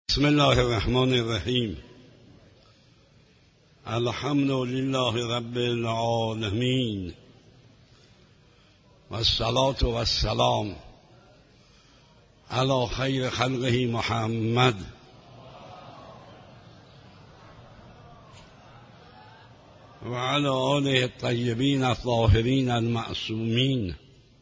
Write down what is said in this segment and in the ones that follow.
بسم الله الرحمن الرحیم. الحمد لله رب العالمین و الصلاة و السلام علی خیر خلقه محمد و علی آله الطیبین الطاهرین المعصومین،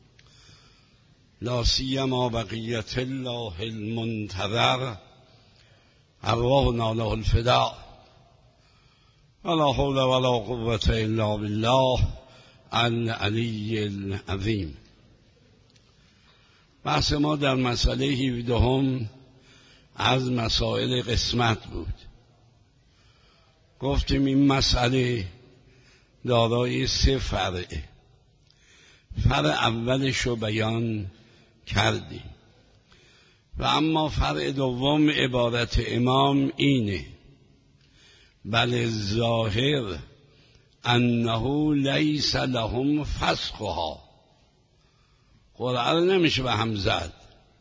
لا سیما بقیة الله المنتظر ارواحنا له الفداء ولا حول ولا قوة الا بالله العلی العظیم. بحث ما در مسئله 17 از مسائل قسمت بود. گفتیم این مسئله دارای 3 فرعه. فرع اولش رو بیان کردیم و اما فرع دوم عبارت امام اینه: بل ظاهر انه لیس لهم فسخها. قرآن نمیشه به هم زد،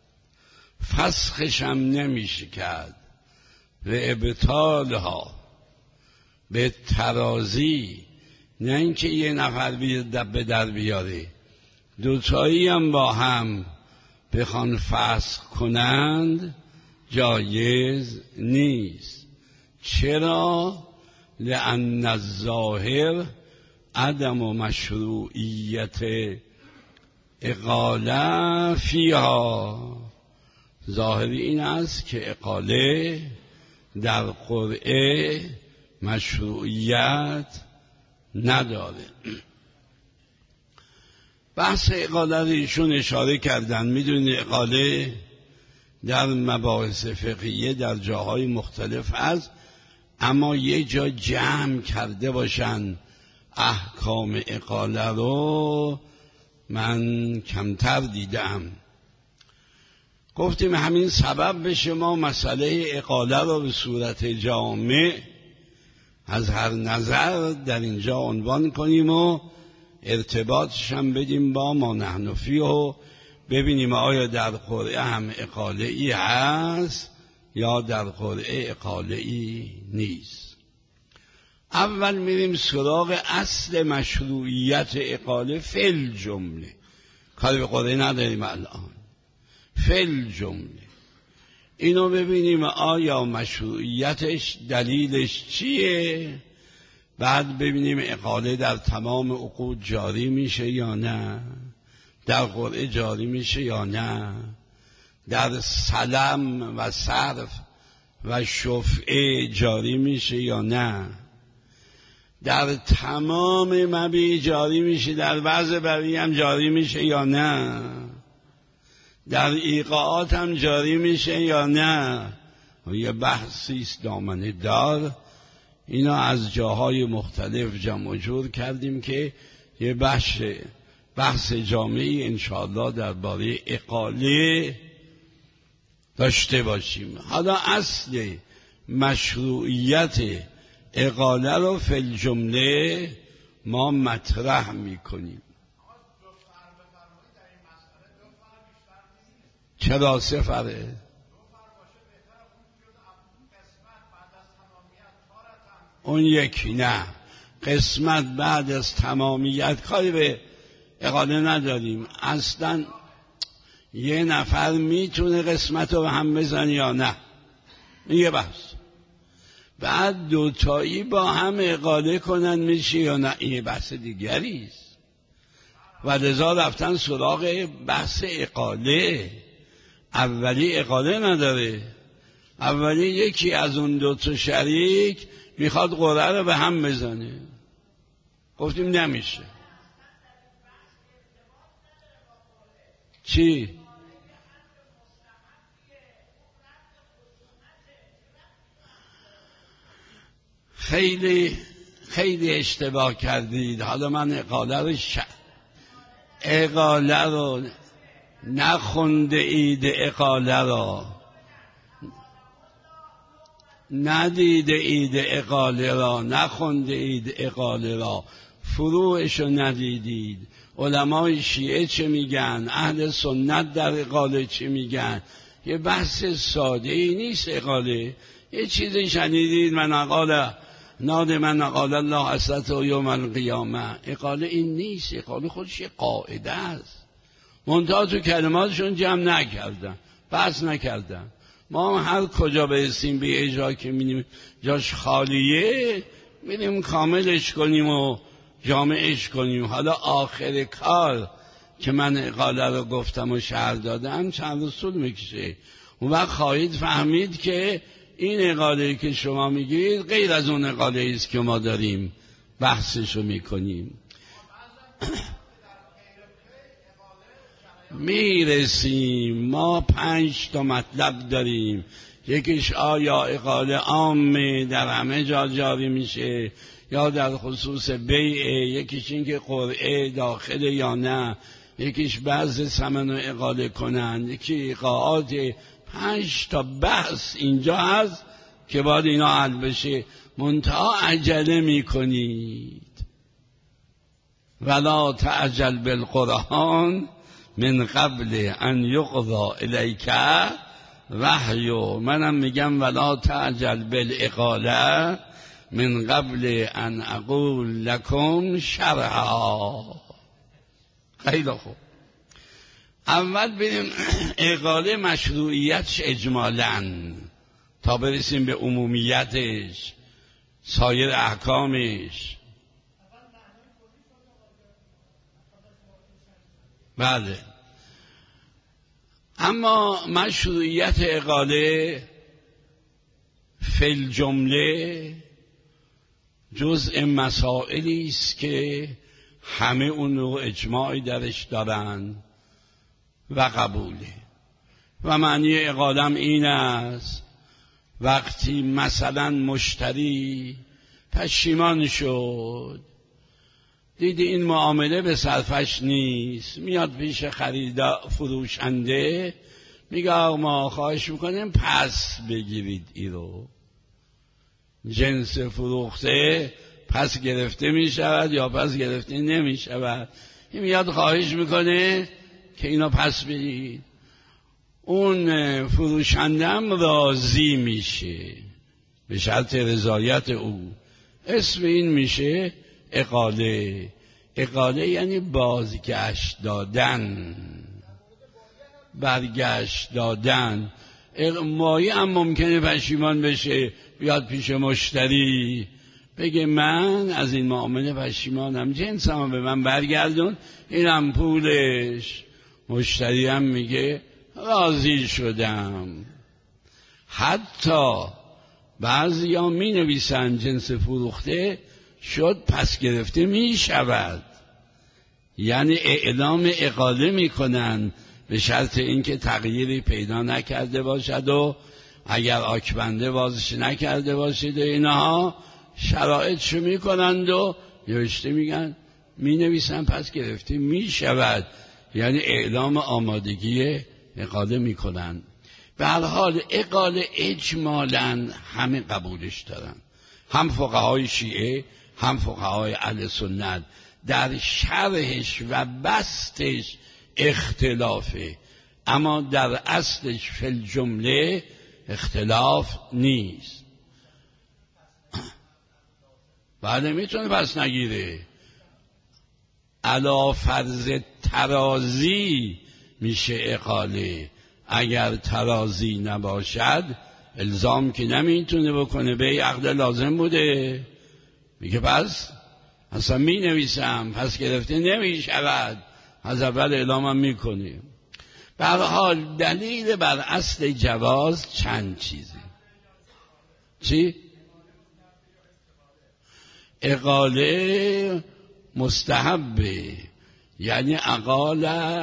فسخش هم نمیشه کرد، و ابطالها به ترازی، نه اینکه یه نفر به در بیاره، دوتایی هم با هم بخوان فسخ کنند جایز نیست. چرا؟ لأن الظاهر عدم مشروعیت اقاله فیها. ظاهری این است که اقاله در قرعه مشروعیت نداره. بحث اقاله رو ایشون اشاره کردن. میدونید اقاله در مباحث فقهیه در جاهای مختلف هست، اما یه جا جمع کرده باشن احکام اقاله رو من کمتر دیدم. گفتیم همین سبب بشه ما مسئله اقاله رو به صورت جامع از هر نظر در اینجا عنوان کنیم و ارتباطش هم بدیم با ما نحن فیه و ببینیم آیا در قرعه هم اقاله ای هست یا در قرعه اقاله ای نیست. اول میریم سراغ اصل مشروعیت اقاله فل جمله. کاری به قرعه نداریم الان. فل جمله اینو ببینیم آیا مشروعیتش دلیلش چیه، بعد ببینیم اقاله در تمام عقود جاری میشه یا نه، در قرعه جاری میشه یا نه، در سلم و صرف و شفعه جاری میشه یا نه، در تمام مبیع جاری میشه، در وضع بقیه هم جاری میشه یا نه، در ایقاعات هم جاری میشه یا نه. یه بحثیست دامنه دار. اینا از جاهای مختلف جمع جور کردیم که یه بحث جامعی انشاءالله درباره اقاله داشته باشیم. حالا اصل مشروعیت اقاله رو فی الجمله ما مطرح میکنیم. چرا 3 فرعه؟ اون یکی نه، قسمت بعد از تمامیت کاری به اقاله نداریم. اصلا یه نفر میتونه قسمت رو به هم بزنه یا نه، این یه بحث. بعد دوتایی با هم اقاله کنن میشه یا نه، این یه بحث دیگریست. و لذا رفتن سراغ بحث اقاله. اولی اقاله نداره، اولی یکی از اون 2 شریک میخواد قرعه رو به هم بزنه. گفتیم نمیشه. چی؟ خیلی خیلی اشتباه کردید. حالا من اقاله رو نخونده اید، اقاله رو ندیده اید، اقاله را نخونده اید، اقاله را فروعش رو ندیدید. علمای شیعه چه میگن، اهل سنت در اقاله چه میگن، یه بحث ساده ای نیست اقاله. یه چیزی شنیدید من اقاله من اقال الله حسرت و یوم القیامه. اقاله این نیست. اقاله خودش یه قاعده است، منتها تو کلماتشون جمع نکردن، بحث نکردن. ما هر کجا برسیم به اجرا که می‌بینیم جاش خالیه می‌ریم کاملش کنیم و جامعش کنیم. حالا آخر کار که من اقاله رو گفتم و شرح دادم چند اصول میکشه. اون وقت خواهید فهمید که این اقاله که شما میگید غیر از اون اقاله است که ما داریم بحثشو میکنیم. میرسیم ما 5 تا مطلب داریم. یکیش آیا اقاله عامه در همه جا جاری میشه یا در خصوص بیعه، یکیش این که قرعه داخله یا نه، یکیش بعض ثمن رو اقاله کنند، یکی ایقاعات. 5 تا بحث اینجا هست که باید اینا حل بشه. منتها عجله میکنید. ولا تعجل بالقرآن من قبل ان یقضا الیک وحی. منم میگم ولا تعجل بالاقاله من قبل ان اقول لکم شرعا. خیلی خوب. اول بریم اقاله مشروعیتش اجمالاً تا برسیم به عمومیتش، سایر احکامش. بله. اما مشروعیت اقاله فی الجمله جزء مسائلی است که همه اون رو اجماعی درش دارن و قبوله. و معنی اقالم این است وقتی مثلا مشتری پشیمان شد، دیدی این معامله به صرفش نیست، میاد پیش فروشنده میگه ما خواهش میکنیم پس بگیرید ای رو. جنس فروخته پس گرفته میشود یا پس گرفته نمیشود. این میاد خواهش میکنه که اینا پس بگیرید. اون فروشندم راضی میشه به شرط رضایت او. اسم این میشه اقاله. اقاله یعنی بازگشت دادن، برگشت دادن. مایه هم ممکنه پشیمان بشه، بیاد پیش مشتری بگه من از این معامله پشیمانم، جنسم به من برگردون، اینم پولش. مشتری هم میگه راضی شدم. حتی بعضی ها می نویسن جنس فروخته شد پس گرفته می شود، یعنی اعلام اقاله می کنن به شرط اینکه تغییری پیدا نکرده باشد و اگر آکبنده بازش نکرده باشید و اینها شرایطشو می کنند و نوشته میگن می نویسن پس گرفته می شود، یعنی اعلام آمادگی اقاله می کنن. به هر حال اقاله اجمالاً همه قبولش دارن، هم فقهای شیعه هم فقهای اهل سنت. در شرحش و بستش اختلافه، اما در اصلش فی الجمله اختلاف نیست. بله میتونه پس نگیره. علی فرض ترازی میشه اقاله. اگر ترازی نباشد الزام که نمیتونه بکنه. به عقد لازم بوده، میگه پس اصلا می نویسم پس گرفته نمی شود، از اول اعلامم میکنه. به هر حال دلیل بر اصل جواز چند چیزی. چی؟ اقاله مستحبه، یعنی اقال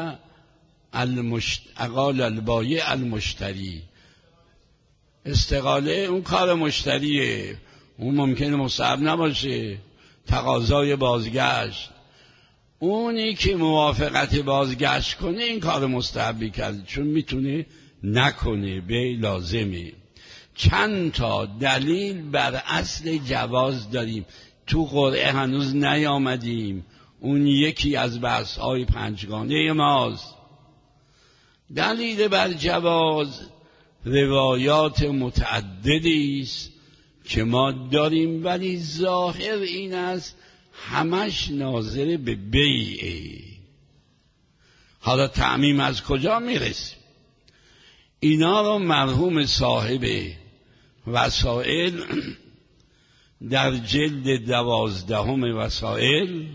البایع المشتری. استقاله اون کار مشتریه، اون ممکنه مستحب نباشه، تقاضای بازگشت. اونی که موافقت بازگشت کنه این کار مستحبی کرده، چون میتونه نکنه، به لازمه. چند تا دلیل بر اصل جواز داریم، تو قرعه هنوز نیامدیم، اون یکی از بحث‌های پنجگانه ماست. دلیل بر جواز روایات متعددی است که ما داریم، ولی ظاهر این است همش ناظر به بیعه. حالا تعمیم از کجا میرسیم؟ اینا رو مرحوم صاحب وسائل در جلد 12 وسائل،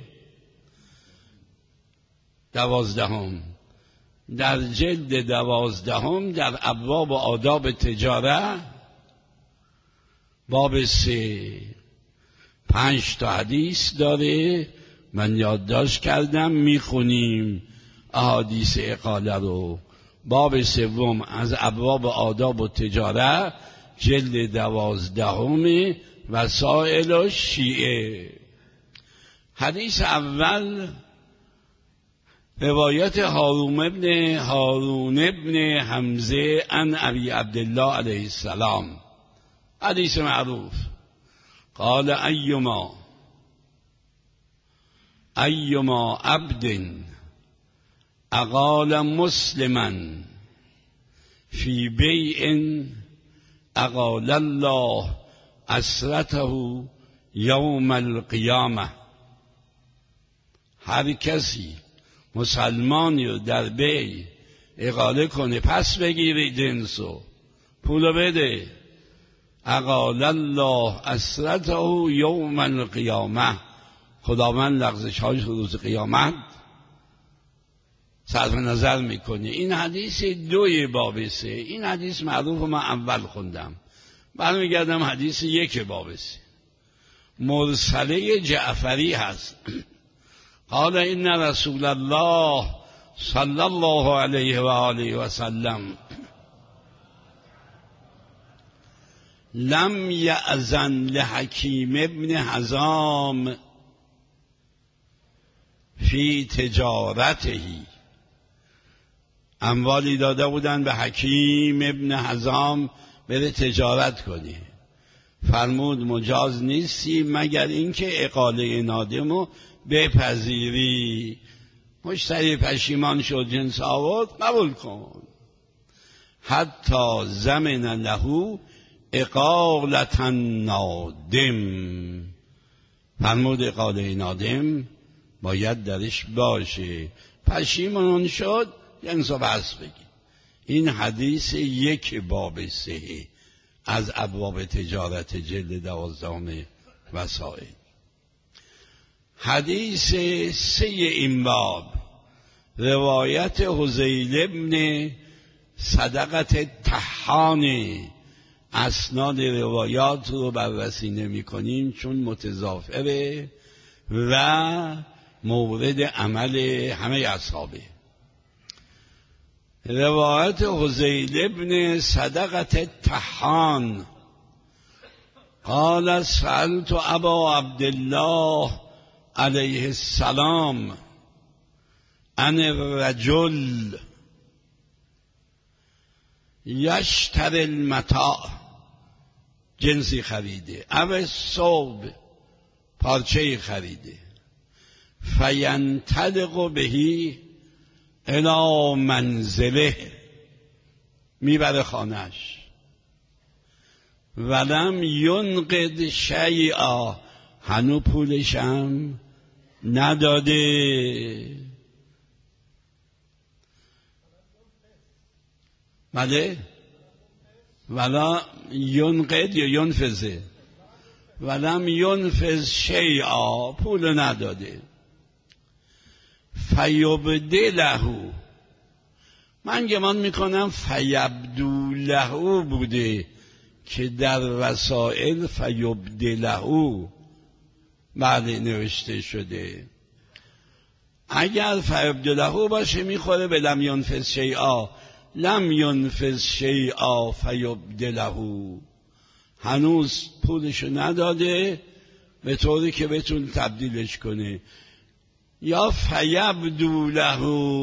12 در جلد 12 در ابواب آداب تجاره باب 3 5 تا حدیث داره. من یادداشت کردم، میخونیم احادیث اقاله رو. باب 3 از ابواب آداب و تجاره، جلد 12 وسائل و شیعه. حدیث اول روایت هارون ابن حمزه عن ابی عبدالله علیه السلام، حدیث معروف. قال ایما عبد اقال مسلما فی بیع اقال الله اسرته یوم القیامه. هر کسی مسلمانی رو در بیع اقاله کنه، پس بگیری جنسو، پولو بده، اقال الله اسرته یوم القیامه، خداوند لغزش های روز قیامت صرف نظر میکنه. این حدیث 2 باب 3. این حدیث معروف من اول خوندم، برمیگردم حدیث 1 باب 3. مرسله جعفری هست. قال ان رسول الله صلی الله علیه و آله و سلم لم یأذن لحکیم ابن حزام فی تجارته. اموالی داده بودن به حکیم ابن حزام بره تجارت کنه. فرمود مجاز نیستی مگر اینکه اقاله نادمو بپذیری. مشتری پشیمان شد، جنس آورد، قبول کن. حتی زمن له اقالة نادم. فرمود اقاله نادم باید درش باشه. پشیمان شد، جنس بس بگی. این حدیث 1 باب 3 از ابواب تجارت جلد 12 وسائل. حدیث 3 این باب روایت حذیل ابن صدقت طحان. اسناد روایات رو بررسی نمی کنیم چون متضافره و مورد عمل همه اصحابه. روایت حذیل ابن صدقت طحان قال سألت ابا عبدالله علیه السلام عن الرجل یشتری المتاع، جنسی خریده، او ثوب، پارچه خریده، فینطلق بهی الی منزله، میبره خانهش، ولم ینقد شیئا، هنو پولشم نداده. بله، ولا ینقد یا ینفذه، ولم ینفذ شیئا، پول نداده. فیبدله، من گمان میکنم فیبدو له بوده که در وسائل فیبدله بعد نوشته شده. اگر فیبدله باشه میخوره به لم ینفذ شیئا. لم ینفذ شیئا فیبدله، هنوز پولشو نداده به طوری که بتون تبدیلش کنه. یا فیبدو له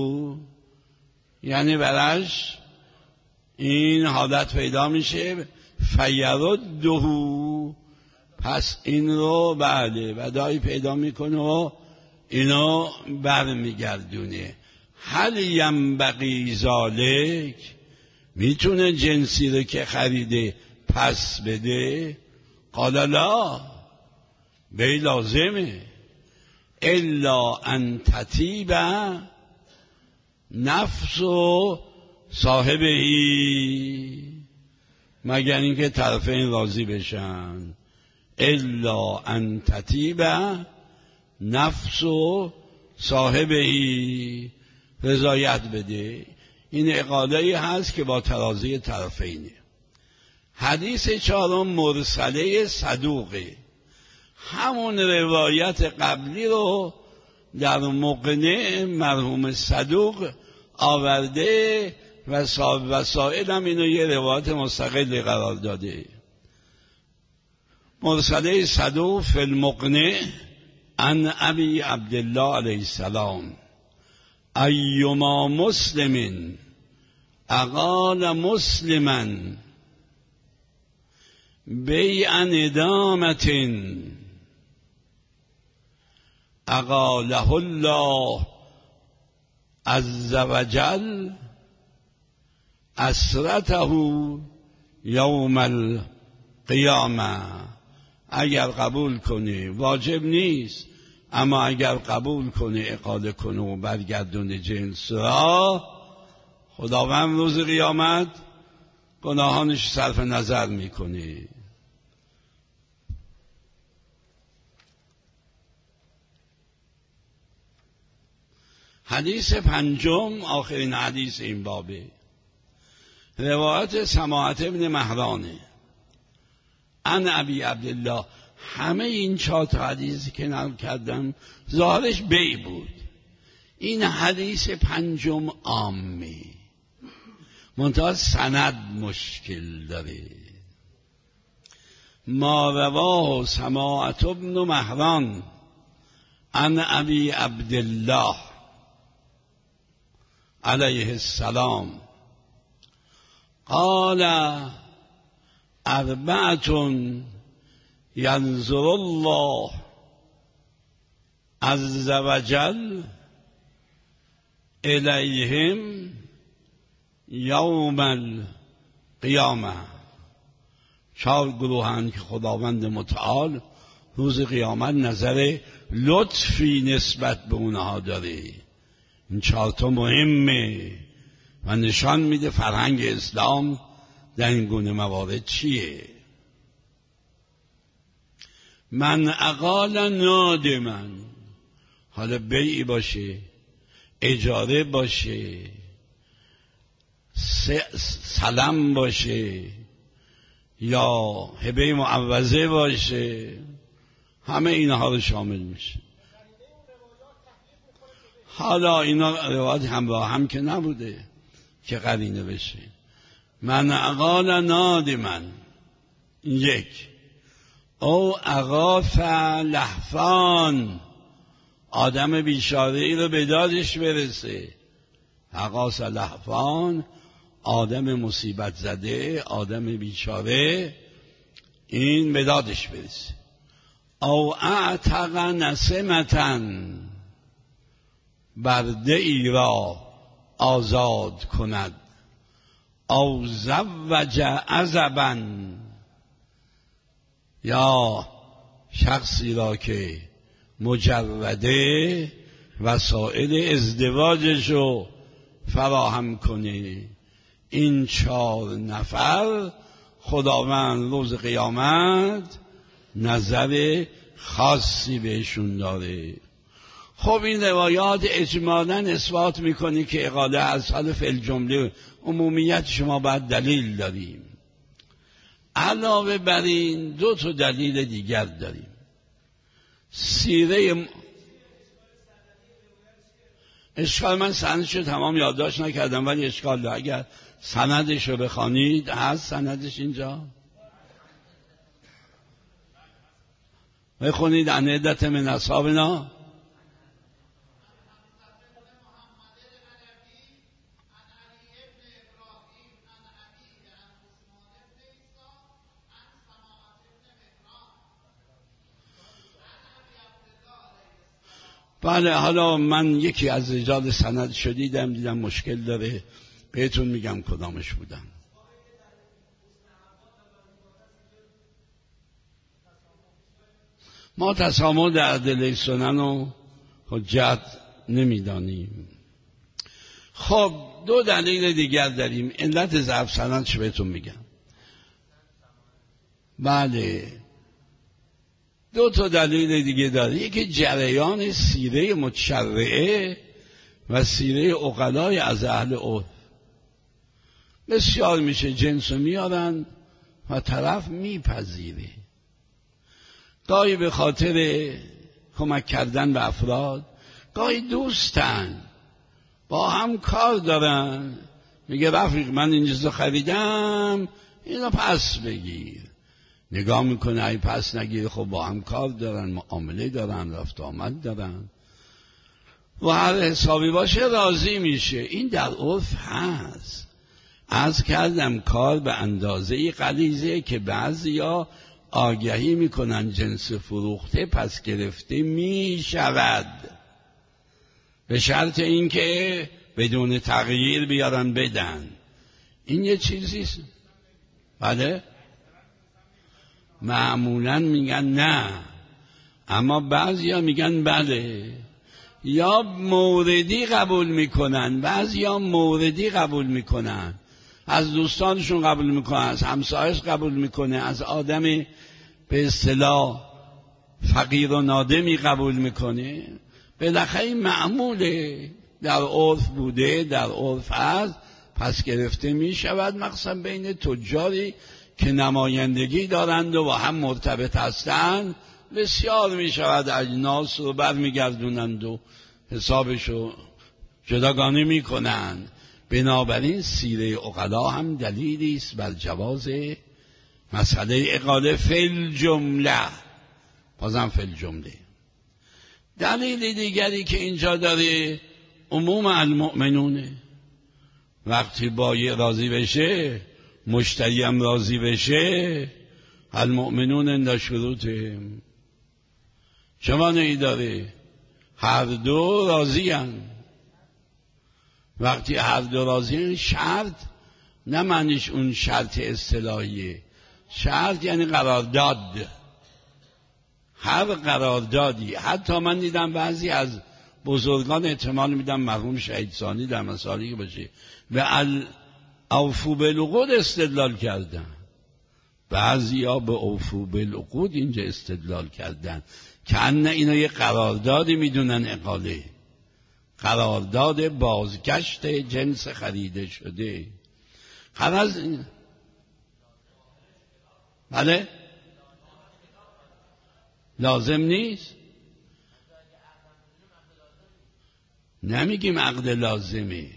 یعنی براش این حالت پیدا میشه فیرده، پس این رو بعد بدایی پیدا میکنه و اینو برمیگردونه. هل ینبغی ذالک، میتونه جنسی رو که خریده پس بده؟ قال لا، بی لازمه. الا ان تطیب نفس و صاحبهی، مگر اینکه طرفین راضی بشن. الا ان تطیب نفس و صاحبهی، رضایت بده. این اقاله‌ای هست که با تراضی طرفینه. حدیث چهارم مرسله صدوقه، همون روایت قبلی رو در مقنع مرحوم صدوق آورده و صاحب وسائل هم اینو یه روایت مستقل قرار داده. مرسله صدوق فی المقنع عن ابی عبدالله علیه السلام ایما مسلم اقال مسلما بیع ندامت اقاله الله عز وجل اسرته یوم القیامه. اگر قبول کنه، واجب نیست، اما اگر قبول کنه اقاله کنه و برگردونه جنس را، خداوند روز قیامت گناهانش صرف نظر میکنه. حدیث پنجم، آخرین حدیث این بابه، روایت سماعت ابن مهرانه عن ابی عبدالله. همه این 4 حدیثی که نقل کردم ظاهرش بی بود. این حدیث پنجم عامه، منتها سند مشکل داره. ما رواه سماعت ابن مهران عن ابی عبدالله علیه السلام قال 4 ینظر الله عز وجل الیهم یوم القیامه. 4 گروهند که خداوند متعال روز قیامت نظر لطفی نسبت به اونها داره. این 4 تا مهمه و نشان میده فرهنگ اسلام در این گونه موارد چیه. من اقال نادمن، حالا بیعی باشه، اجاره باشه، سلم باشه یا هبه معوضه باشه، همه اینها رو شامل میشه. حالا اینا روایت همراه هم که نبوده که قرینه بشه. من اقال نادمن، 1 او اغاث لهفان، آدم بیچاره ای رو به دادش برسه. اغاث لهفان، آدم مصیبت زده، آدم بیچاره، این به دادش برسه. او اعتق نسمتن، برده ای را آزاد کند. او زوج عزبا، یا شخصی را که مجرده وسائل ازدواجش رو فراهم کنه. این 4 نفر خداوند روز قیامت نظر خاصی بهشون داره. خب این روایات اجمالاً اثبات میکنه که اقاله از حرف الجمله عمومیت شما باید دلیل داریم. علاوه بر این 2 تا دلیل دیگر داریم. سیره اشکال، من سندش رو تمام یادداشت نکردم ولی اشکال داره. اگر سندش رو بخوانید، هست سندش اینجا، بخونید. عن عدة من اصحابنا بله. حالا من یکی از رجال سند شدیدم، دیدم مشکل داره، بهتون میگم کدامش بودن. ما تسامح در ادله سنن و حجت نمیدانیم. خب دو دلیل دیگر داریم. علت ضعف سند چه بهتون میگم. بله دو تا دلیل دیگه داره. یکی جریان سیره متشرعه و سیره عقلای از اهل عرف. بسیار میشه جنسو میارن و طرف میپذیره، گاهی به خاطر کمک کردن به افراد، گاهی دوستن با هم کار دارن، میگه رفیق من این چیزو خریدم اینو پس بگیر. نگاه میکنه ای پس نگیره، خب با هم کار دارن، معامله دارن، رفت آمد دارن و هر حسابی باشه راضی میشه. این در عرف هست. عرض کردم کار به اندازه غلیظه که بعضیا آگهی میکنن جنس فروخته پس گرفته میشود، به شرط اینکه بدون تغییر بیارن بدن. این یه چیزیست. بله معمولا میگن نه، اما بعضیا میگن بله. یا موردی قبول میکنن، بعضیا موردی قبول میکنن، از دوستانشون قبول میکنن، از همسایش قبول میکنه، از آدم به اصطلاح فقیر و نادمی قبول میکنه. بالاخره این معموله، در عرف بوده، در عرف هست، پس گرفته میشود. مخصوصا بین تجاری که نمایندگی دارند و با هم مرتبط هستند بسیار میشود اجناس رو برمیگردونند و حسابشو جداگانه میکنند. بنابراین سیره عقلا هم دلیلی است بر جواز مسئله اقاله فی الجمله. بازم فی الجمله. دلیل دیگری که اینجا داره عموم المؤمنونه. وقتی بایع راضی بشه، مشتری هم راضی بشه، المؤمنون عند شروطهم. چه معنی داره؟ هر دو راضی هستند. وقتی هر دو راضی هستند، شرط نه معنیش اون شرط اصطلاحیه. شرط یعنی قرارداد. هر قراردادی، حتی من دیدم بعضی از بزرگان احتمال میدم مرحوم شهید ثانی در مسائلی که باشه به اوفو بالعقود استدلال کردن. بعضی ها به اوفو بالعقود اینجا استدلال کردن که ان اینا یه قراردادی میدونن اقاله، قرارداد بازگشت جنس خریده شده. خلاص بله لازم نیست. نمیگیم عقد لازمه.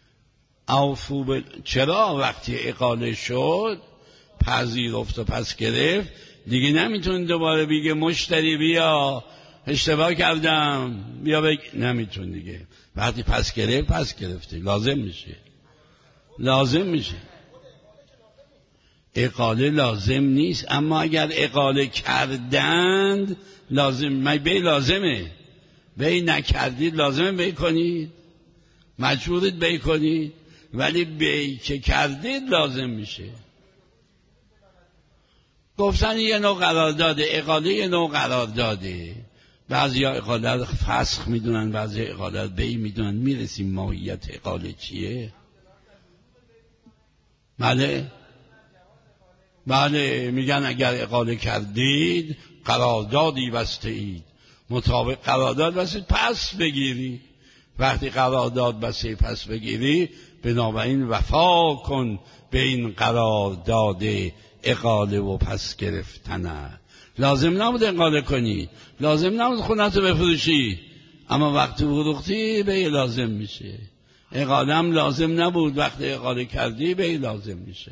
چرا وقتی اقاله شد پذیرفت و پس گرفت دیگه نمیتون دوباره بگه مشتری بیا اشتباه کردم بیا نمیتون دیگه. وقتی پس گرفت پس گرفته، لازم میشه. لازم میشه. اقاله لازم نیست، اما اگر اقاله کردند لازم. بی لازمه، بی نکردید لازمه بی کنید، مجبورید بی کنید، ولی بی که کردید لازم میشه. گفتن یه نوع قرار داده، اقاله یه نوع قرار داده. بعضی ها اقاله رو فسخ میدونن، بعضی ها اقاله رو بی میدونن. میرسیم ماهیت اقاله چیه. بله میگن اگر اقاله کردید قراردادی بسته اید، مطابق قرارداد بسته پس بگیری. وقتی قرارداد بسته پس بگیری، بنابراین وفا کن به این قرارداد اقاله و پس گرفتنه. لازم نبود اقاله کنی، لازم نبود خونتو بفروشی، اما وقتی فروختی به لازم میشه. اقاله هم لازم نبود، وقتی اقاله کردی به لازم میشه.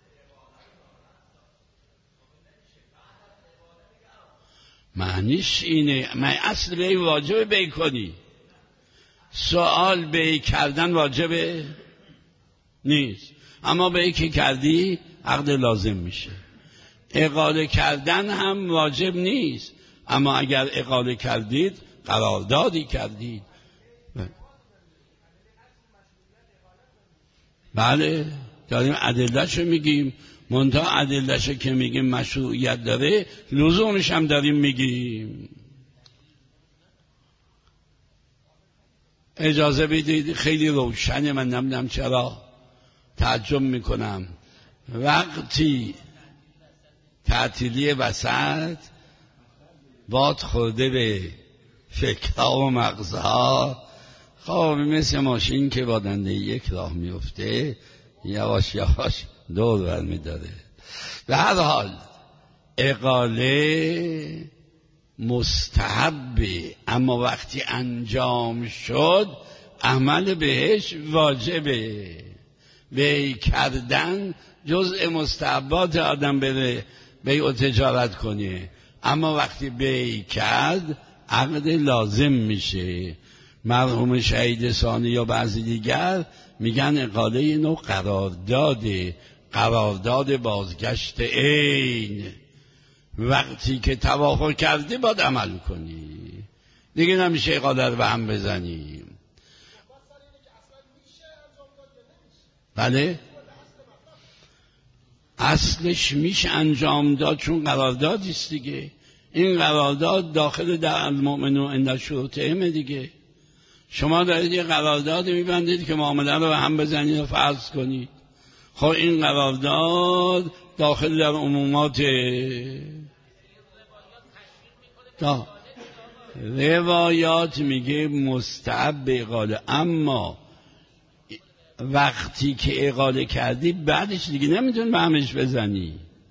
معنیش اینه، من اصل به واجبه بی کنی. سوال بی کردن واجبه نیست، اما بی که کردی عقد لازم میشه. اقاله کردن هم واجب نیست، اما اگر اقاله کردید قراردادی کردید. بله داریم ادله‌شو میگیم، منتها ادله‌شو که میگیم مشروعیت داره، لزومش هم داریم میگیم. اجازه بدید خیلی روشنه، من نمیدونم چرا تعجب میکنم وقتی تعطیلی وسط باد خورده به فکرها و مغزها، خب مثل ماشین که با دنده یک راه میفته یواش یواش دور برمیداره. به هر حال اقاله مستحبه، اما وقتی انجام شد عمل بهش واجبه. بیع کردن جزء مستحبات آدم بره بیع و تجارت کنه، اما وقتی بیع کرد عقد لازم میشه. مرحوم شهید ثانی یا بعضی دیگر میگن اقاله نوع قرارداده، قرارداد بازگشت عین. وقتی که توافق کردی باید عمل کنی، دیگه نمیشه اقاله رو به هم بزنیم. بله اصلش میشه انجام داد، چون قراردادیست دیگه. این قرارداد داخل در المؤمنون عند شروطهم دیگه. شما دارید یه قرارداد میبندید که معامله رو به هم بزنید و فرض کنید. خب این قرارداد داخل در عمومات روایات میگه مستحب اقاله، اما وقتی که اقاله کردی بعدش دیگه نمیتونی به همش بزنی.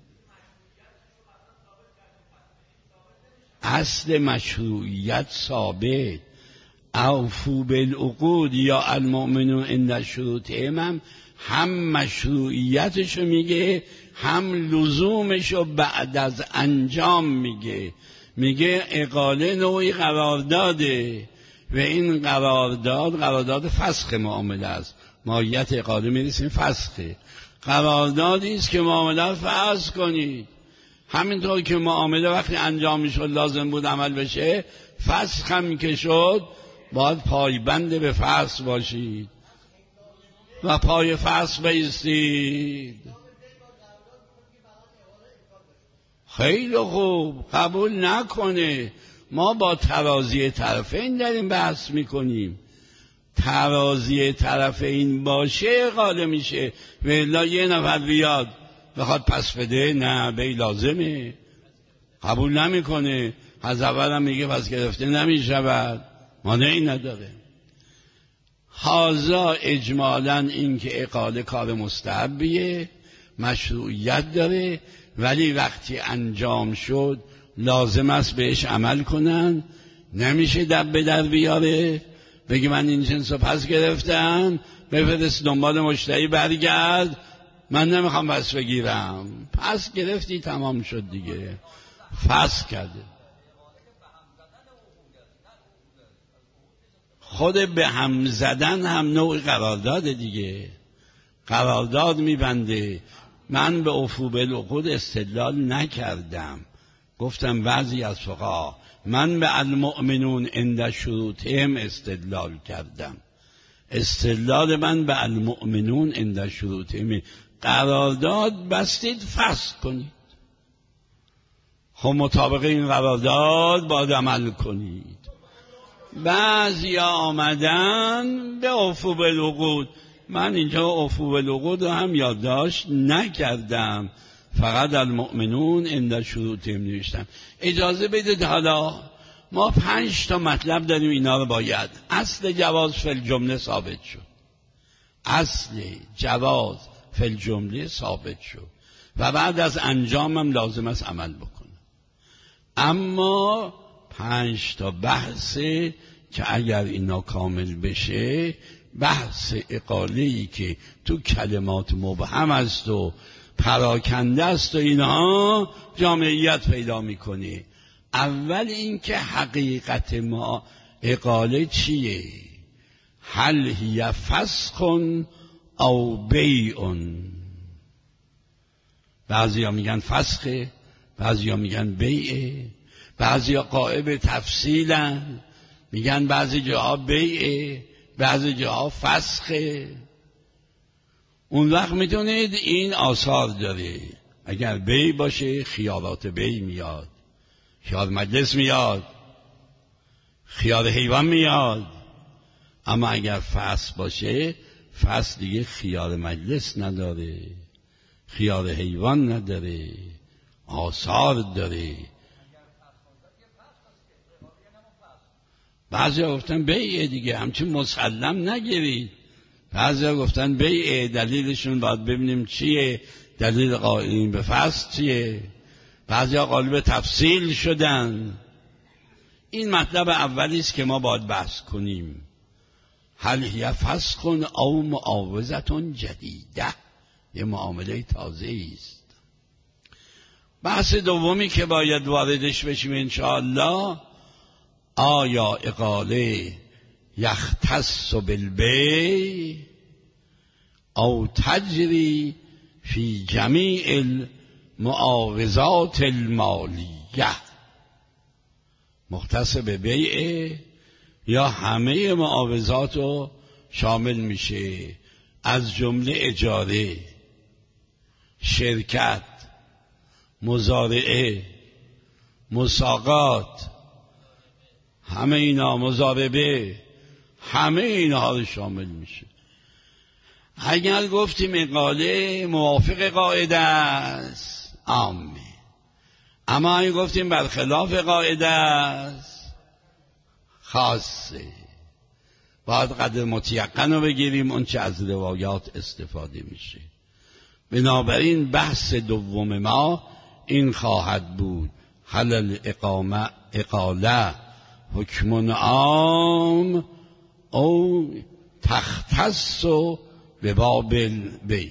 اصل مشروعیت ثابت. اوفو بالعقود یا المؤمنون عند شروطهم هم مشروعیتشو میگه، هم لزومشو بعد از انجام میگه. میگه اقاله نوعی قرارداده و این قرارداد فسخ معامله است. ماهیت اقاله میرسیم فسخه. قراردادی است که معامله رو فسخ کنید. همینطور که معامله وقتی انجام میشد لازم بود عمل بشه، فسخ هم که شد باید پایبند به فسخ باشید و پای فسخ بایستید. خیلی خوب، قبول نکنه. ما با ترازی طرفین داریم بحث میکنیم. ترازی طرفین باشه اقاله میشه، و الا یه نفر بیاد بخواد پس بده، نه بی لازمه، قبول نمیکنه. از اول هم میگه پس گرفته نمیشود، مانعی نداره. هازا اجمالاً این که اقاله کار مستحبیه، مشروعیت داره، ولی وقتی انجام شد لازم است بهش عمل کنن. نمیشه دب به در بیاره بگی من این جنس رو پس گرفتم، بفرست دنبال مشتری، برگرد من نمیخوام پس بگیرم. پس گرفتی تمام شد دیگه، فسخ کرده. خود به هم زدن هم نوع قرارداد دیگه، قرارداد میبنده. من به اوفو بالعقود استدلال نکردم، گفتم بعضی از فقها من به المؤمنون عند شروطهم استدلال کردم. استدلال من به المؤمنون عند شروطهم، قرارداد بستید فسخ کنید، خب مطابق این قرارداد باید عمل کنید. بعضی آمدن به اوفو بالعقود، من اینجا اوفو بالعقود رو هم یادداشت نکردم، فقط المؤمنون عند شروطهم نوشتم. اجازه بدید حالا ما 5 تا مطلب داریم، اینا رو باید. اصل جواز فی الجمله ثابت شد، اصل جواز فی الجمله ثابت شد و بعد از انجامم لازم است عمل بکنه. اما 5 تا بحثه که اگر اینا کامل بشه، بحث اقاله‌ای که تو کلمات مبهم است و پراکنده است و اینها جامعیت پیدا میکنه. اول این که حقیقت ما اقاله چیه؟ هل هی فسخ او بیع؟ بعضی ها میگن فسخه، بعضی ها میگن بیعه، بعضی ها قائب تفصیلن، میگن بعضی جاها بیعه، بعضی جاها فسخه. اون وقت میدونید این آثار داره. اگر بی باشه خیالات بی میاد، خیال مجلس میاد، خیال حیوان میاد. اما اگر فصل باشه، فصل دیگه خیال مجلس نداره، خیال حیوان نداره، آثار داره. بعضی ها گفتن بیعه دیگه، همچون مسلم نگیرید. بعضی ها گفتن بیعه، دلیلشون باید ببینیم چیه، دلیل قائلین به فصل چیه. بعضی ها قائل به تفصیل شدن. این مطلب اولی است که ما باید بحث کنیم. هل هی فسخ او معاوضه جدیده، یه معامله تازه است. بحث دومی که باید واردش بشیم انشاءالله، آیا اقاله یختص بالبیع او تجری فی جمیع المعاوضات المالیه، مختص به بیع یا همه معاوضات رو شامل میشه، از جمله اجاره، شرکت، مزارعه، مساقات، همه اینا، مضاربه، همه اینها رو شامل میشه. اگر گفتیم اقاله موافق قاعده است عامه، اما اگر گفتیم برخلاف قاعده است خاصه، باید قدر متیقن رو بگیریم اون چه از روایات استفاده میشه. بنابراین بحث دوم ما این خواهد بود: هل اقاله حکم عام او تختص به باب البیع.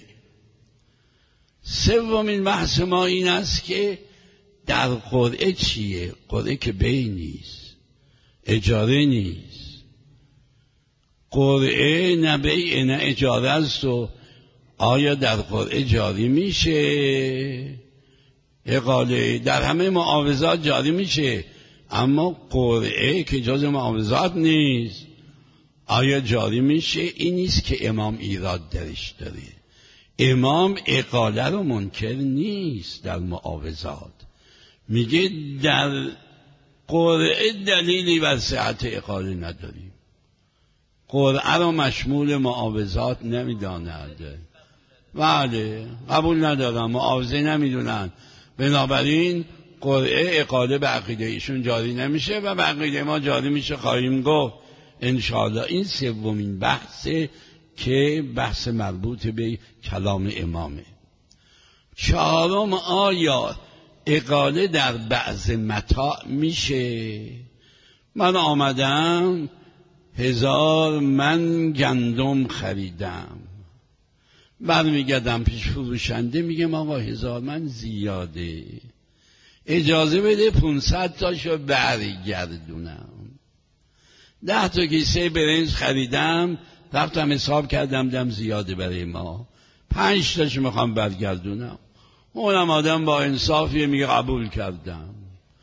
سومین بحث ما این است که در قرعه چیه؟ قرعه که بیع نیست، اجاره نیست. قرعه نه بیع نه اجاره است و آیا در قرعه جاری میشه؟ اقاله در همه معاوضات جاری میشه، اما قرعه که جز معاوضات نیست آیا جاری میشه؟ این نیست که امام ایراد درش داره. امام اقاله رو منکر نیست در معاوضات، میگه در قرعه دلیلی بر صحت اقاله نداریم، قرعه رو مشمول معاوضات نمیداند. بله قبول ندارم، معاوضه نمیدونن، بنابراین قرعه اقاله به عقیده ایشون جاری نمیشه و به عقیده ما جاری میشه خواهیم گفت انشاءالله. این سومین بحثه که بحث مربوط به کلام امامه. چهارم، آیا اقاله در بعض متاع میشه؟ من آمدم 1000 من گندم خریدم، برمیگردم پیش فروشنده میگم آقا 1000 من زیاده، اجازه بده 500 تاشو برگردونم. 10 تا کیسه برنج خریدم، رفتم حساب کردم دم زیاده برای ما، 5 تاشو میخوام برگردونم. اونم آدم با انصافیه میگه قبول کردم.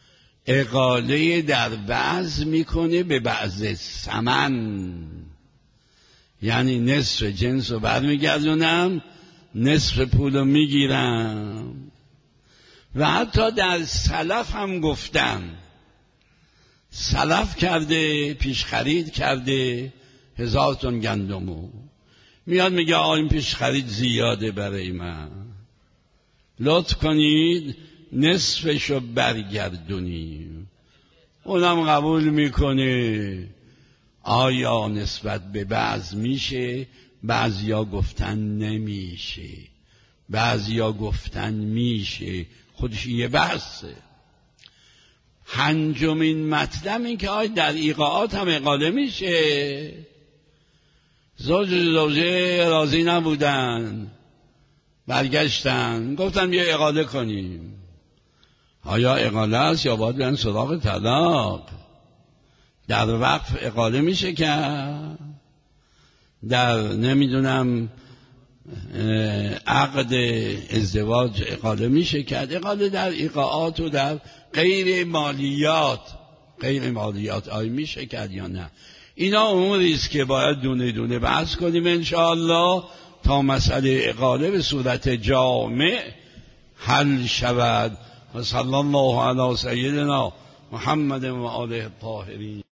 اقاله در بعض میکنه به بعض ثمن، یعنی نصف جنس رو برمیگردونم، نصف پول رو میگیرم. و حتی در سلف هم گفتن، سلف کرده، پیش خرید کرده 1000 تن گندمو، میاد میگه آقا این پیش خرید زیاده برای من، لطف کنید نصفشو برگردونیم. اونم قبول میکنه. آیا نسبت به بعض میشه؟ بعضیا گفتن نمیشه، بعضیا گفتن میشه. خودش یه بحثه. پنجمین مطلب این که آیا در ایقاعات هم اقاله میشه؟ زوج و زوجه راضی نبودن، برگشتن گفتن بیا اقاله کنیم. آیا اقاله است یا باید برن سراغ طلاق؟ در وقف اقاله میشه کرد، در نمیدونم عقد ازدواج اقاله میشه کرد. اقاله در ایقاعات و در غیر مالیات آیا میشه کرد یا نه؟ اینا اموری است که باید دونه دونه بحث کنیم انشاءالله. تا مسئله اقاله به صورت جامع حل شود. و صلی الله علی سیدنا محمد و آله الطاهرین.